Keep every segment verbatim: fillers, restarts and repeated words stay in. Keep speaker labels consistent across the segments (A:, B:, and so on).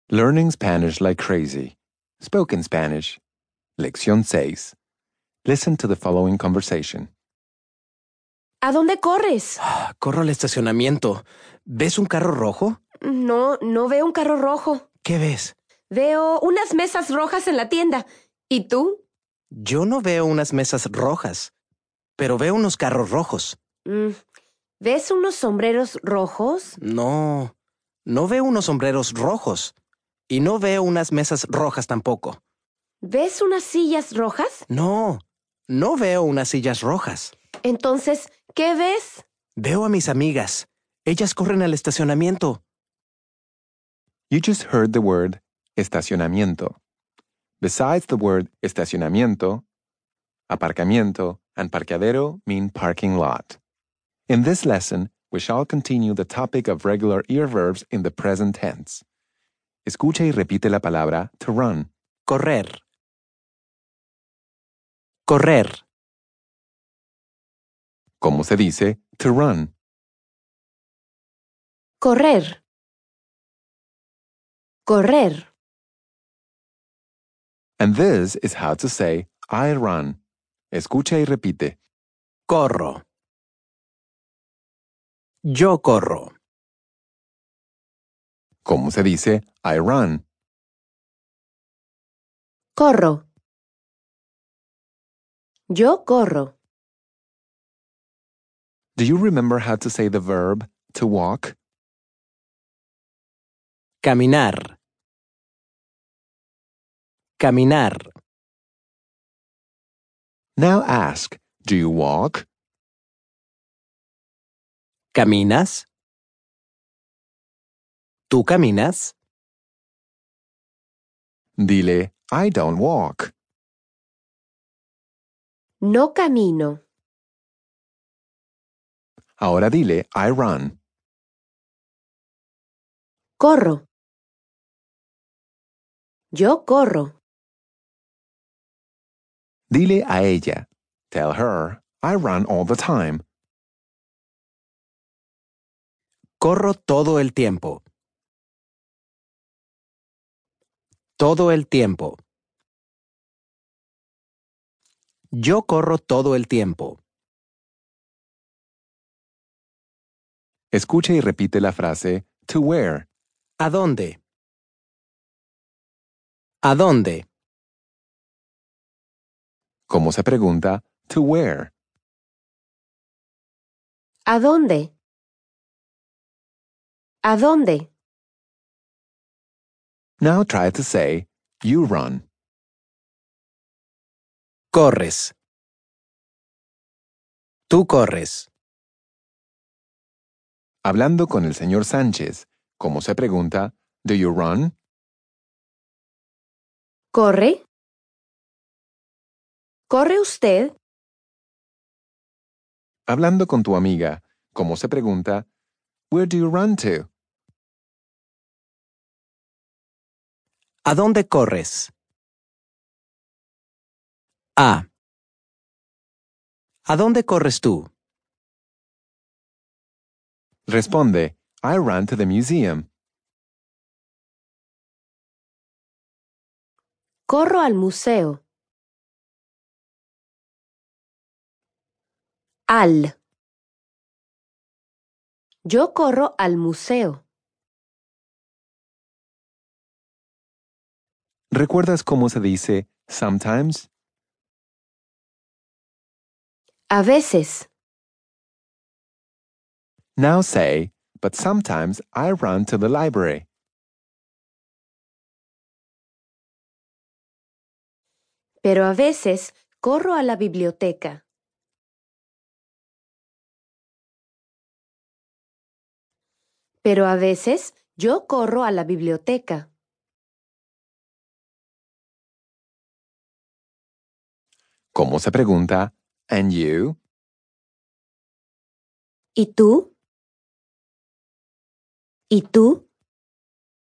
A: Learning Spanish like crazy. Spoken Spanish. Lección seis. Listen to the following conversation.
B: ¿A dónde corres?
C: Corro al estacionamiento. ¿Ves un carro rojo?
B: No, no veo un carro rojo.
C: ¿Qué ves?
B: Veo unas mesas rojas en la tienda. ¿Y tú?
C: Yo no veo unas mesas rojas, pero veo unos carros rojos.
B: Mm, ¿Ves unos sombreros rojos?
C: No, no veo unos sombreros rojos. Y no veo unas mesas rojas tampoco.
B: ¿Ves unas sillas rojas?
C: No, no veo unas sillas rojas.
B: Entonces, ¿qué ves?
C: Veo a mis amigas. Ellas corren al estacionamiento.
A: You just heard the word estacionamiento. Besides the word estacionamiento, aparcamiento and parqueadero mean parking lot. In this lesson, we shall continue the topic of regular ear verbs in the present tense. Escucha y repite la palabra to run.
C: Correr. Correr.
A: ¿Cómo se dice to run?
B: Correr. Correr.
A: And this is how to say I run. Escucha y repite.
C: Corro. Yo corro.
A: ¿Cómo se dice I run?
B: Corro. Yo corro.
A: Do you remember how to say the verb to walk?
C: Caminar. Caminar.
A: Now ask, do you walk?
C: ¿Caminas? ¿Tú caminas?
A: Dile, I don't walk.
B: No camino.
A: Ahora dile, I run.
B: Corro. Yo corro.
A: Dile a ella. Tell her, I run all the time.
C: Corro todo el tiempo. Todo el tiempo. Yo corro todo el tiempo.
A: Escucha y repite la frase to where.
C: ¿A dónde? ¿A dónde?
A: ¿Cómo se pregunta to where?
B: ¿A dónde? ¿A dónde?
A: Now try to say you run.
C: Corres. Tú corres.
A: Hablando con el señor Sánchez, ¿cómo se pregunta do you run?
B: ¿Corre? ¿Corre usted?
A: Hablando con tu amiga, ¿cómo se pregunta where do you run to?
C: ¿A dónde corres? A. ¿A dónde corres tú?
A: Responde, I run to the museum.
B: Corro al museo. Al. Yo corro al museo.
A: ¿Recuerdas cómo se dice sometimes?
B: A veces.
A: Now say, but sometimes I run to the library.
B: Pero a veces corro a la biblioteca. Pero a veces yo corro a la biblioteca.
A: ¿Cómo se pregunta and you?
B: ¿Y tú? ¿Y tú?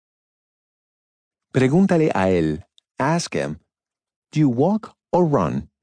A: Pregúntale a él. Ask him, do you walk or run?